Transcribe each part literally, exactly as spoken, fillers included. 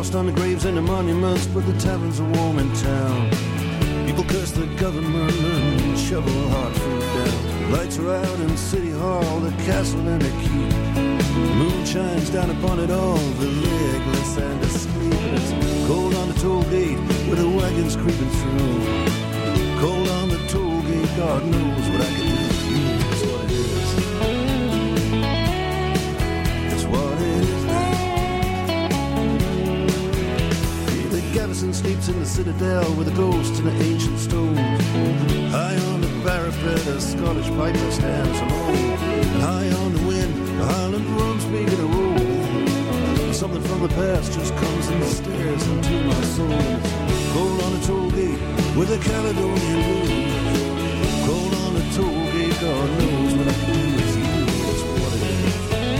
dust on the graves and the monuments, but the taverns are warm in town. People curse the government and shovel hard food down. Lights are out in City Hall, the castle and the keep. The moon shines down upon it all, the legless and asleep. It's cold on the toll gate with the wagons creeping through. Cold on the toll gate, God knows what I can do with you. That's what it is. That's what it is now. The garrison sleeps in the citadel with the ghosts and the ancient stones. High on the parapet, a Scottish piper stands alone. And high on the wind, the Highland drums begin to roll. Something from the past just comes and stares into my soul. Cold on the toll gate with a Caledonian blues. Cold on the toll gate, God knows what I can do with you. That's what it is.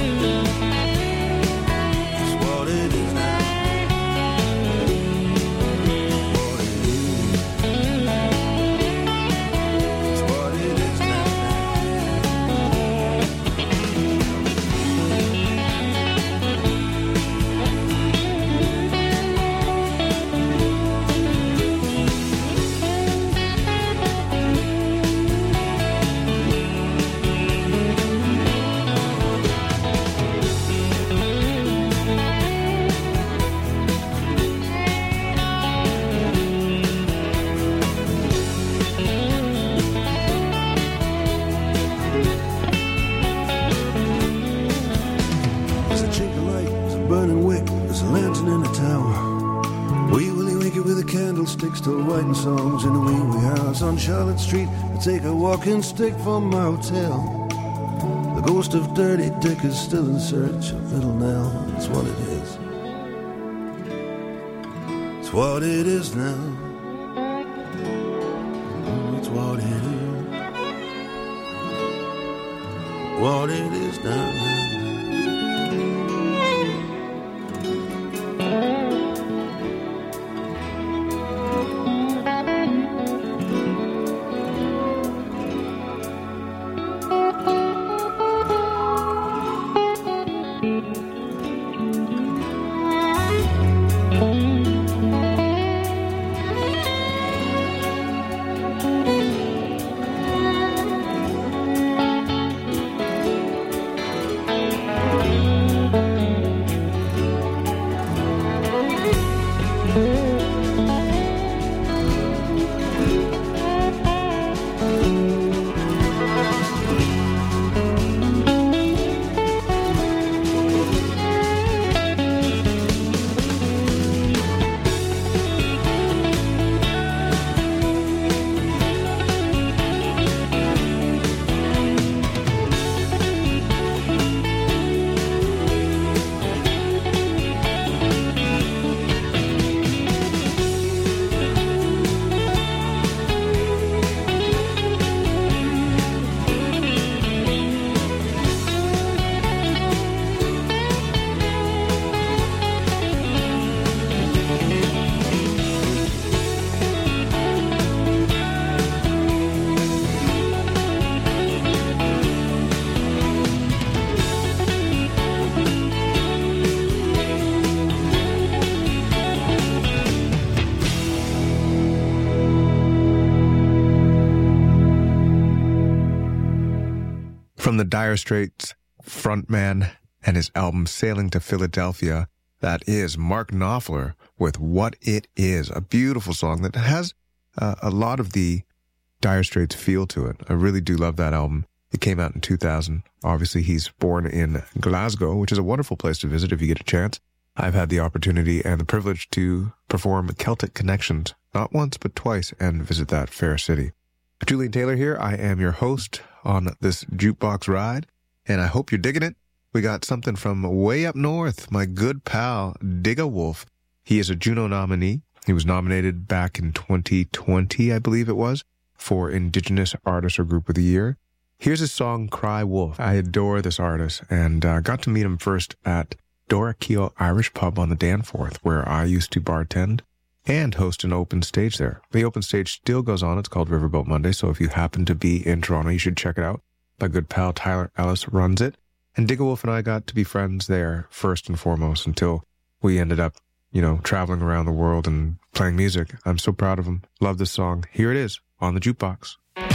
That's what it is now. Still writing songs in a wee wee house on Charlotte Street. I take a walking stick from my hotel. The ghost of Dirty Dick is still in search of Little Nell. That's what it is. It's what it is now. It's what it is. What it is now. From the Dire Straits frontman and his album Sailing to Philadelphia, that is Mark Knopfler with What It Is, a beautiful song that has uh, a lot of the Dire Straits feel to it. I really do love that album. It came out in two thousand. Obviously, he's born in Glasgow, which is a wonderful place to visit if you get a chance. I've had the opportunity and the privilege to perform Celtic Connections, not once but twice, and visit that fair city. Julian Taylor here. I am your host on this jukebox ride, and I hope you're digging it. We got something from way up north, my good pal, Digga Wolf. He is a Juno nominee. He was nominated back in twenty twenty, I believe it was, for Indigenous Artist or Group of the Year. Here's his song, Cry Wolf. I adore this artist, and uh, got to meet him first at Dora Keel Irish Pub on the Danforth, where I used to bartend and host an open stage there. The open stage still goes on. It's called Riverboat Monday, so if you happen to be in Toronto, you should check it out. My good pal Tyler Ellis runs it. And Digga Wolf and I got to be friends there first and foremost until we ended up you know, traveling around the world and playing music. I'm so proud of him. Love this song. Here it is on the Jukebox.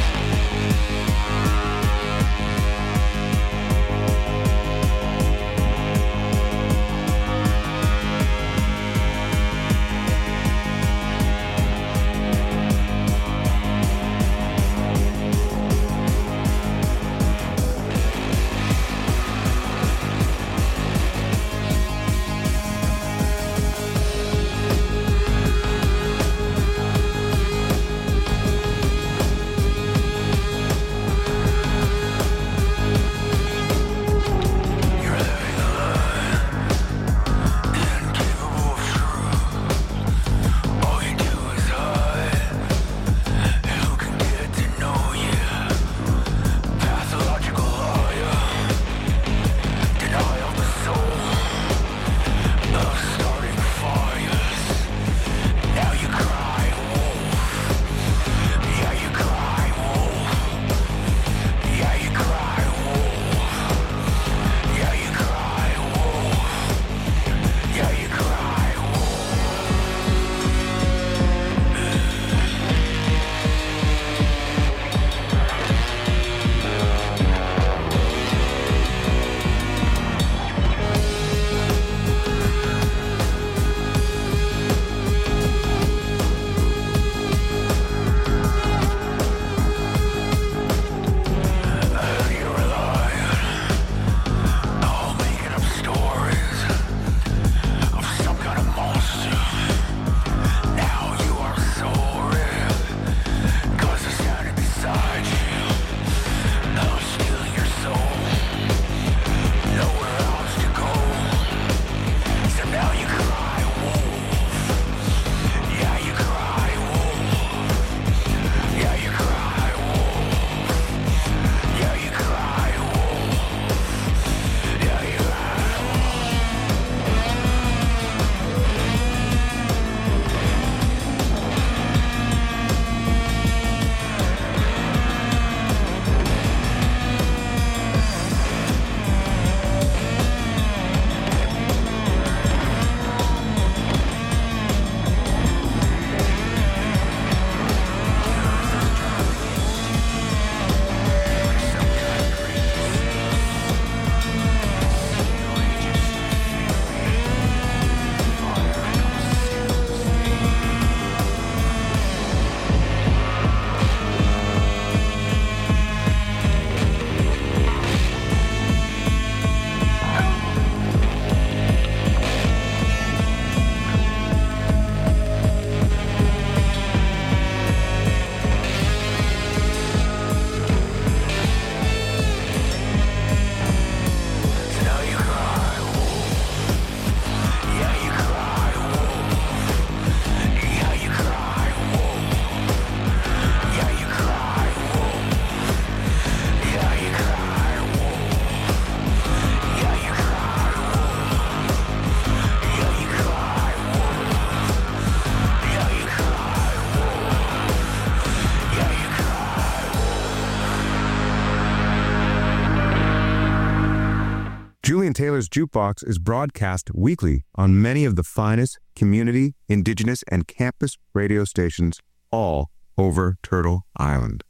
Julian Taylor's Jukebox is broadcast weekly on many of the finest community, indigenous, and campus radio stations all over Turtle Island.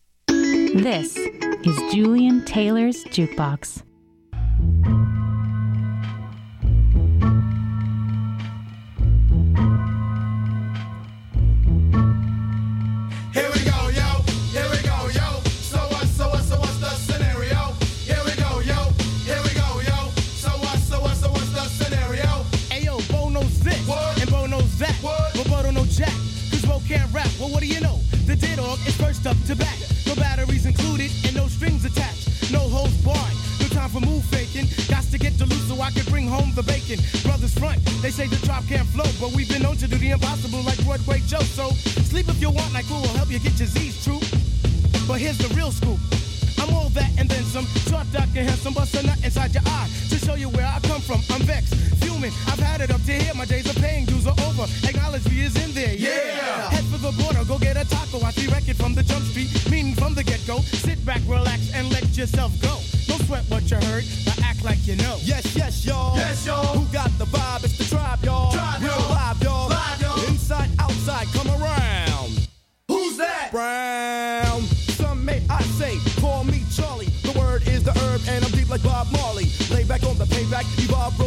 This is Julian Taylor's Jukebox. Here we go, yo. Here we go, yo. So what, so what, so what's the scenario? Here we go, yo. Here we go, yo. So what, so what, so what's the scenario? Ayo, Bo knows this, What? and Bo knows that, What? but Bo don't know jack, cause Bo can't rap. Well, what do you know? The D-Dog is first up to bat. No batteries included and no strings attached. No holds barred. No time for move faking. Got to get to loose so I can bring home the bacon. Brothers front, they say the drop can't flow, but we've been known to do the impossible like Broadway Joe. So sleep if you want, like who will help you get your Z's true. But here's the real scoop. I'm all that and then some. Short, dark, and handsome, bust a nut inside your eye to show you where I come from. I'm vexed, fuming. I've had it up to here. My days of paying dues are over. Acknowledge me is in there. Yeah. Head for the border, go get a taco. I see record from the jump street, meaning from the get-go. Sit back, relax, and let yourself go. Don't sweat what you heard, but act like you know. Yes, yes, y'all. Yes, y'all. Who got the vibe? It's the tribe, y'all. Tribe, Real y'all. live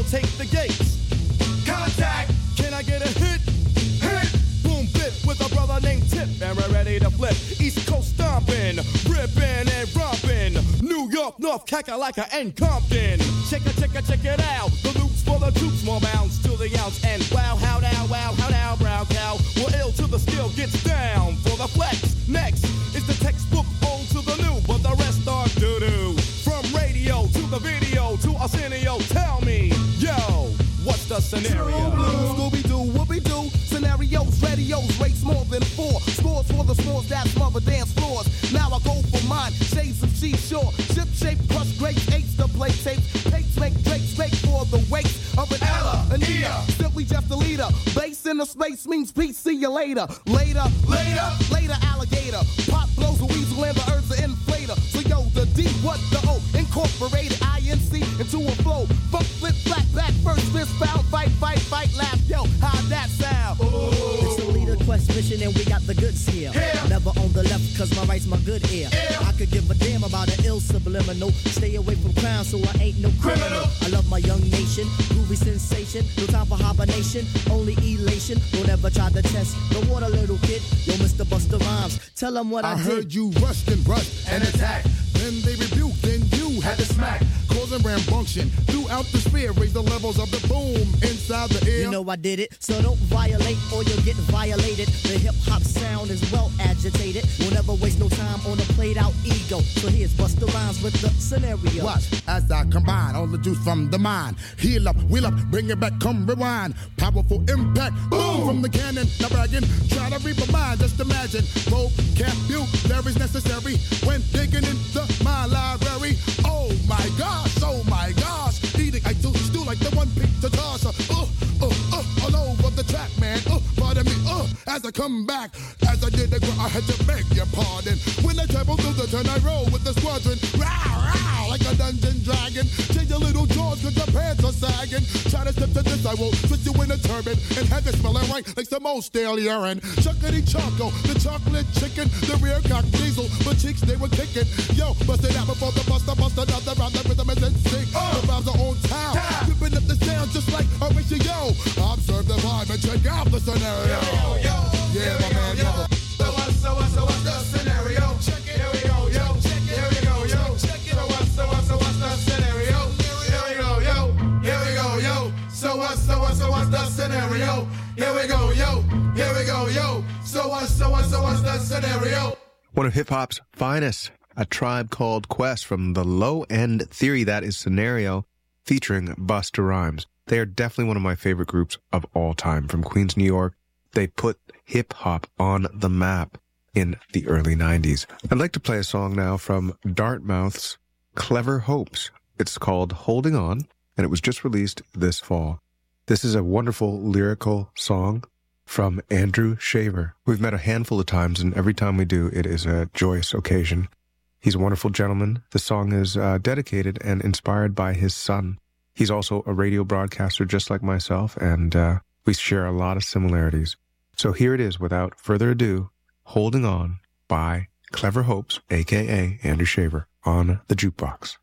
take the gates. Contact. Can I get a hit? Hit. Boom, bit with a brother named Tip, and we're ready to flip. East Coast stomping, ripping and romping. New York, North Kakalaka and Compton. Check it, check it, check it out. The loops for the troops, more bounds to the ounce. And wow, how now, wow, how now, brown cow. We're ill till the skill gets down for the flex. Next is the textbook old to the new, but the rest are doo-doo. From radio to the video to Arsenio, tell me, yo, what's the scenario? Scooby-Doo, whoopie-doo, scenarios, radios, race more than four. Scores for the scores that smother dance floors. Now I go for mine, shades of seashore. Ship shape, crush grapes, eights to play tapes. Tapes make drakes, make for the weight of an Ella, an Ea. Simply just the leader. Base in the space means peace, see you later. Later, later, later alligator. Pop blows a weasel and the earth's an inflator. So yo, the D, what the O, incorporated I N C into a flow. Fuck, flip, flat, back, first, fist, foul, fight, fight, fight, laugh. Yo, how'd that sound? Ooh. It's the leader quest mission and we got the goods here. Yeah. Never on the left cause my right's my good ear. Yeah. I could give a damn about an ill subliminal. Stay away from crime so I ain't no criminal. Criminal. I love my young nation, groovy sensation. No time for hibernation, only elation. Don't ever try to test the water, little kid. Yo, Mister Busta Rhymes, tell them what I, I did. heard you rushed and rushed and attacked. Then they rebuked, then you had to smack. Causing rambunction throughout the sphere. Raise the levels of the boom inside the air. You know I did it, so don't violate or you'll get violated. The hip-hop sound is well agitated. We'll never waste no time on a played-out ego. So here's Busta Rhymes with the scenario. Watch as I combine all the juice from the mind. Heal up, wheel up, bring it back, come rewind. Powerful impact, boom from the cannon. Now bragging, try to reap a mind. Just imagine, vocabulary is necessary when digging into my library. Oh my gosh, oh my gosh. Eating, I do stew like the one pizza tosser. Uh, uh, uh, all over the track, man. Uh, pardon me, uh, as I come back. As I did the ground, I had to beg your pardon. When I travel through the turn, I roll with the squadron. Row, row, like a dungeon dragon. Change your little jaws cause your pants are sagging. Try to step to this, I will twist you in a turban and have it smelling right like some old stale urine. Chuckity choco, the chocolate chicken, the rear cock diesel, but cheeks they were kicking. Yo, bust it out before the buster, bust another round, the rhythm is in sync. The rhymes are on town, whipping up the sound just like a ratio. Observe the vibe and check out the scenario. Yo, yo, yeah, my man, yo. So what, so what, so what's the scenario? Check it. Here we go, yo. Check it. Here we go, yo. Check it. So what, so what, so what's the scenario? Here we go, yo. Here we go, yo. So what, so what, so what's the scenario? Here we go, yo. Here we go, yo. So what, so what, so what's the scenario? One of hip-hop's finest, A Tribe Called Quest from the Low End Theory, that is Scenario, featuring Busta Rhymes. They are definitely one of my favorite groups of all time. From Queens, New York, they put hip-hop on the map in the early nineties. I'd like to play a song now from Dartmouth's Clever Hopes. It's called Holding On, and it was just released this fall. This is a wonderful lyrical song from Andrew Shaver. We've met a handful of times, and every time we do, it is a joyous occasion. He's a wonderful gentleman. The song is uh, dedicated and inspired by his son. He's also a radio broadcaster just like myself, and uh, we share a lot of similarities. So here it is, without further ado, Holding On by Clever Hopes, a k a. Andrew Shaver, on the Jukebox.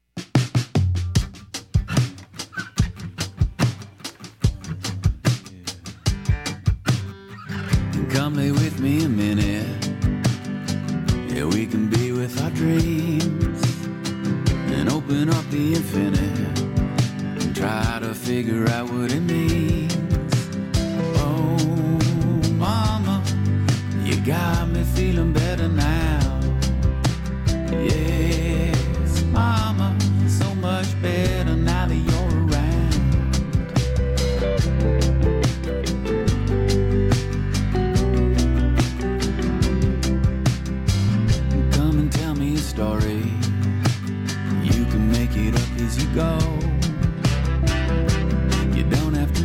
Come lay with me a minute. Yeah, we can be with our dreams and open up the infinite and try to figure out what it means. Oh, mama, you got me feeling better now. Yes, mama, so much better now that you're around. Come and tell me a story. You can make it up as you go. You don't have to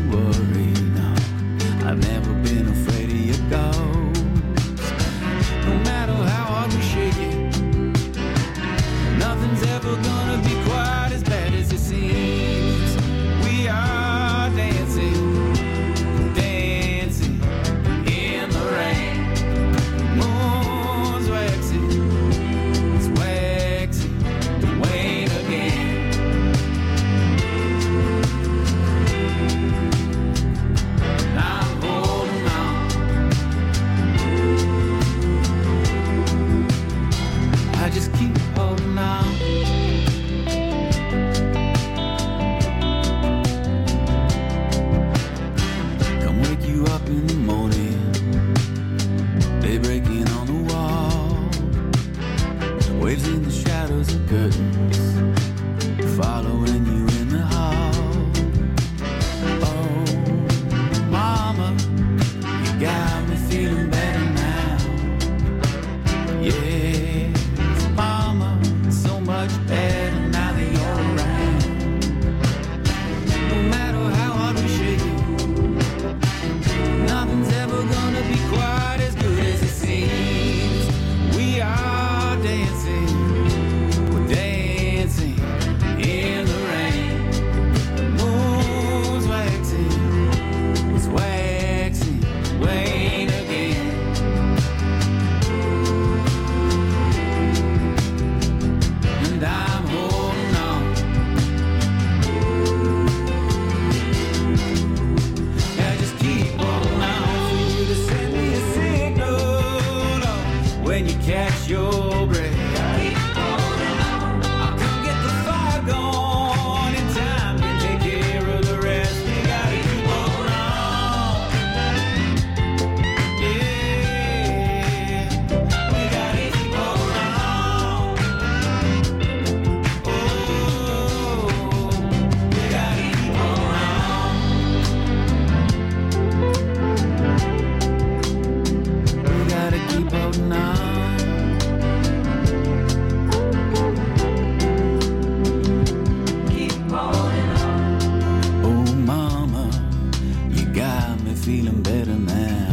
feeling better now.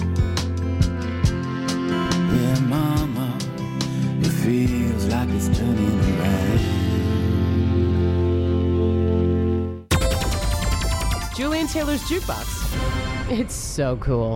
Yeah, mama, it feels like it's turning around. Julian Taylor's Jukebox. It's so cool.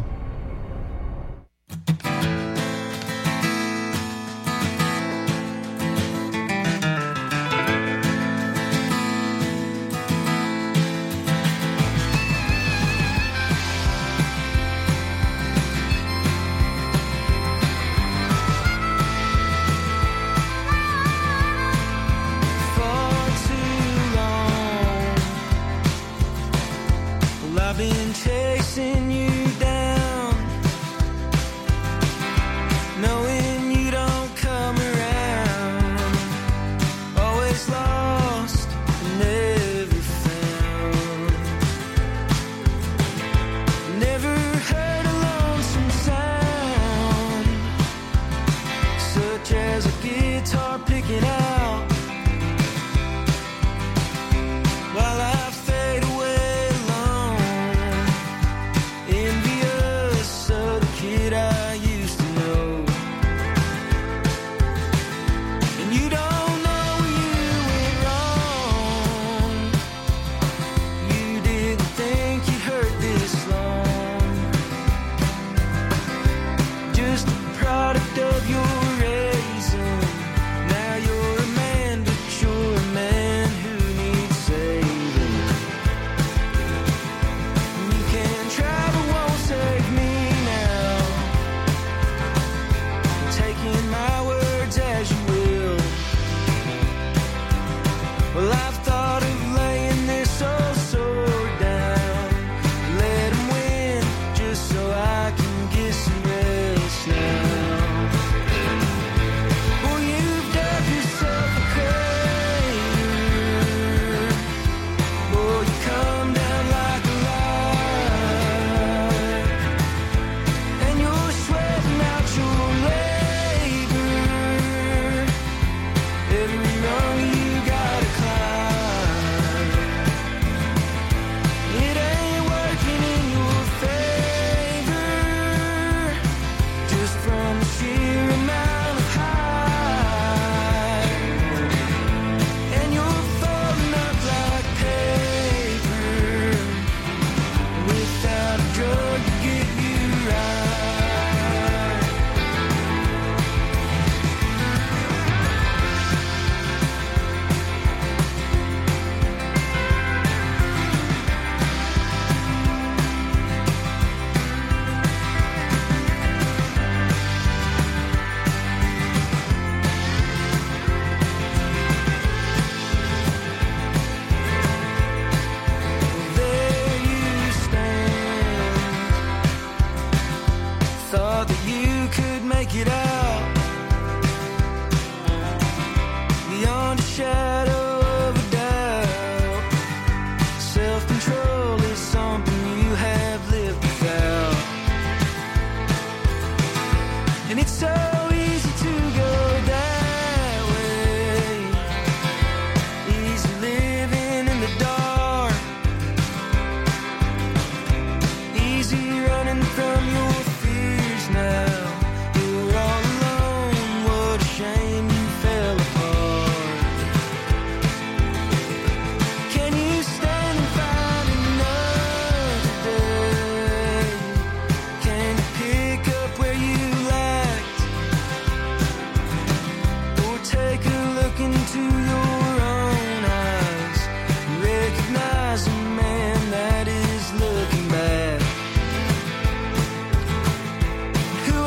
Who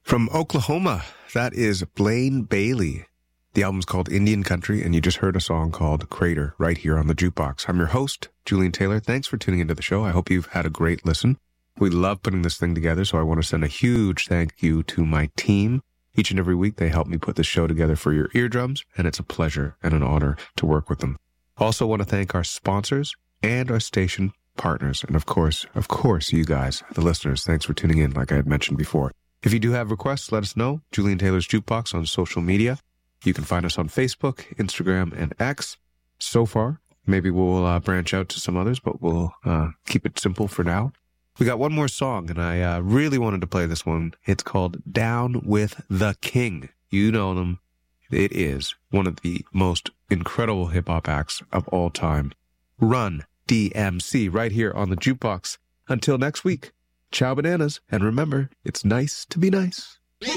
From Oklahoma, that is Blaine Bailey. The album's called Indian Country, and you just heard a song called Crater right here on the Jukebox. I'm your host, Julian Taylor. Thanks for tuning into the show. I hope you've had a great listen. We love putting this thing together, so I want to send a huge thank you to my team. Each and every week, they help me put this show together for your eardrums, and it's a pleasure and an honor to work with them. Also want to thank our sponsors and our station partners, and of course, of course, you guys, the listeners. Thanks for tuning in, like I had mentioned before. If you do have requests, let us know. Julian Taylor's Jukebox on social media. You can find us on Facebook, Instagram, and X. So far, maybe we'll uh, branch out to some others, but we'll uh, keep it simple for now. We got one more song, and I uh, really wanted to play this one. It's called Down with the King. You know them. It is one of the most incredible hip-hop acts of all time. Run, D M C, right here on the Jukebox. Until next week, ciao bananas, and remember, it's nice to be nice.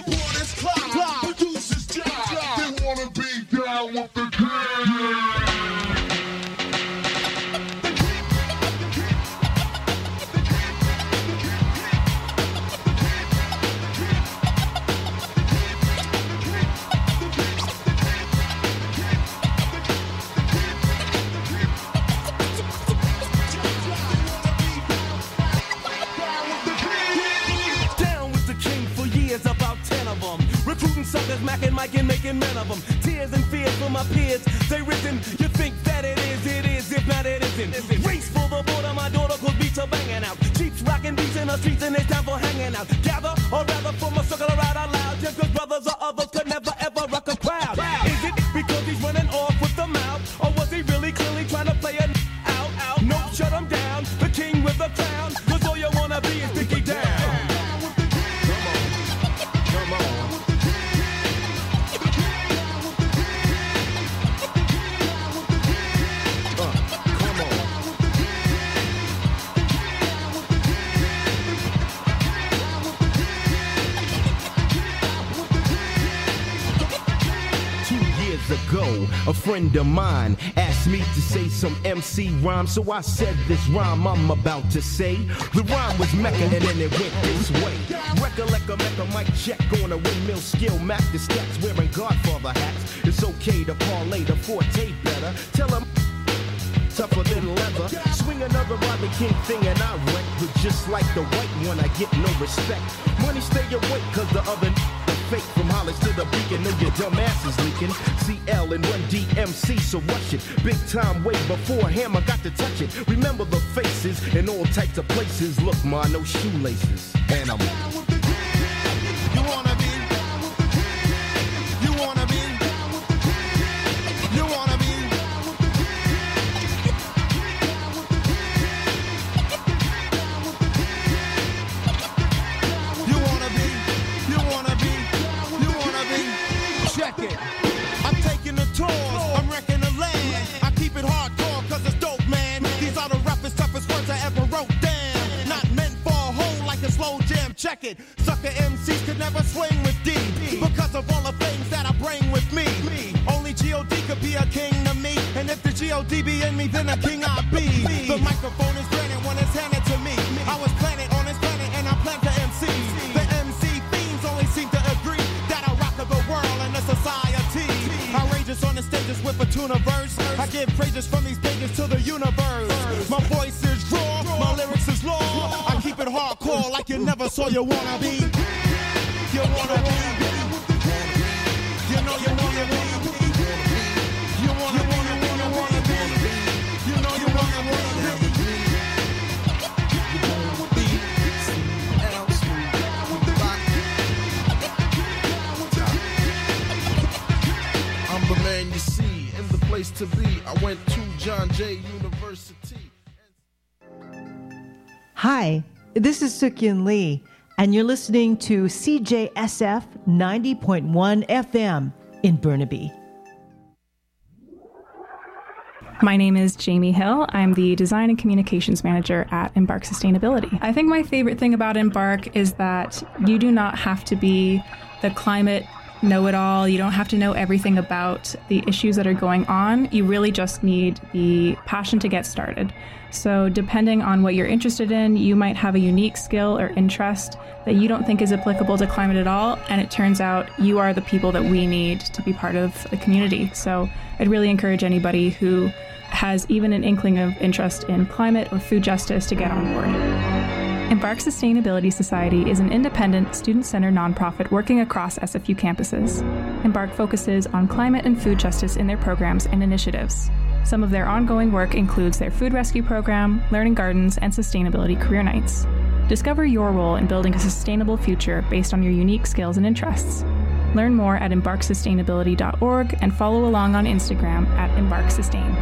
Wanna be down with the king. Recruiting suckers, macking, Mike, and making men of them. Tears and fears for my peers. They risen. You think that it is, it is. If not, it isn't. Race for the border, my daughter, cause beats are banging out. Jeeps rocking beats in the streets, and it's time for hanging out. Gather, or rather, form a circle around out loud. Just cause brothers or others could never ever rock a crowd. Is it because he's running off with the mouth? Or was he really clearly trying to play a out, out? No, shut him down. The king with the crown. Cause all you wanna be is Dickie down. Ago, a friend of mine asked me to say some M C rhyme, so I said this rhyme I'm about to say. The rhyme was Mecca and then it went this way. Recollect a Mecca mic check on a windmill skill, Mac the stats wearing Godfather hats. It's okay to parlay the forte better. Tell him tougher than leather. Swing another Rodney King thing and I wreck, but just like the white one I get no respect. Money stay awake cause the other fake from Hollis to the beacon, know your dumb ass is leaking. C L and Run D M C, so rush it. Big time way before Hammer got to touch it. Remember the faces in all types of places. Look, ma, no shoelaces. And I'm You wanna be? You wanna be? You wanna be? You wanna be? You wanna be? Check it. I'm taking the tours, I'm wrecking the land. I keep it hardcore cause it's dope, man. These are the roughest, toughest words I ever wrote down. Not meant for a hole like a slow jam, check it. Sucker M Cs could never swing with D because of all the things that I bring with me. Only G O D could be a king to me. And if the G O D be in me, then a king I be. The microphone is granted when it's handed to me. I was planted on this planet and I plant the M Cs. The M C fiends only seem to agree that I rock the world and the society. Outrageous on the stages with a tuna verse. I give praises from these pages to the universe. My voice is raw, my lyrics is law. I keep it hardcore like you never saw you wanna be. You wanna be. You know you wanna be. You wanna be, you wanna, wanna be. You know you wanna, wanna be. I'm the man you see in the place to be. I went to John Jay University. Hi, this is Sukyin Lee, and you're listening to C J S F ninety point one F M in Burnaby. My name is Jamie Hill. I'm the Design and Communications Manager at Embark Sustainability. I think my favorite thing about Embark is that you do not have to be the climate know it all. You don't have to know everything about the issues that are going on. You really just need the passion to get started. So depending on what you're interested in, you might have a unique skill or interest that you don't think is applicable to climate at all, and it turns out you are the people that we need to be part of the community. So I'd really encourage anybody who has even an inkling of interest in climate or food justice to get on board. Embark Sustainability Society is an independent, student-centered nonprofit working across S F U campuses. Embark focuses on climate and food justice in their programs and initiatives. Some of their ongoing work includes their food rescue program, learning gardens, and sustainability career nights. Discover your role in building a sustainable future based on your unique skills and interests. Learn more at embark sustainability dot org and follow along on Instagram at embark sustain.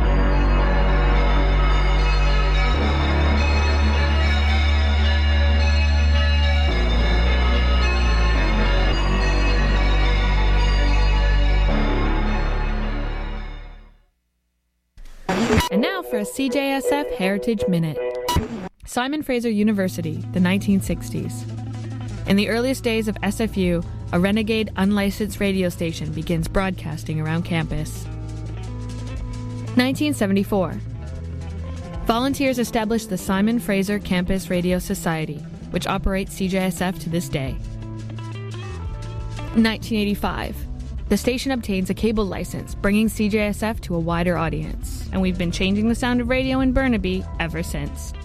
And now for a C J S F Heritage Minute. Simon Fraser University, the nineteen sixties. In the earliest days of S F U, a renegade unlicensed radio station begins broadcasting around campus. nineteen seventy-four. Volunteers established the Simon Fraser Campus Radio Society, which operates C J S F to this day. nineteen eighty-five. The station obtains a cable license, bringing C J S F to a wider audience, and we've been changing the sound of radio in Burnaby ever since.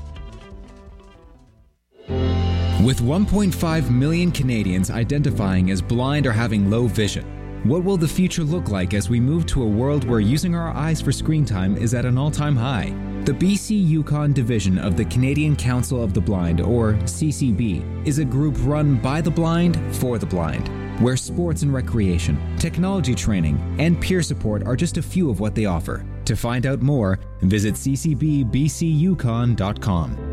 With one point five million Canadians identifying as blind or having low vision, what will the future look like as we move to a world where using our eyes for screen time is at an all-time high? The B C Yukon division of the Canadian Council of the Blind, or C C B, is a group run by the blind for the blind, where sports and recreation, technology training, and peer support are just a few of what they offer. To find out more, visit c c b b c yukon dot com.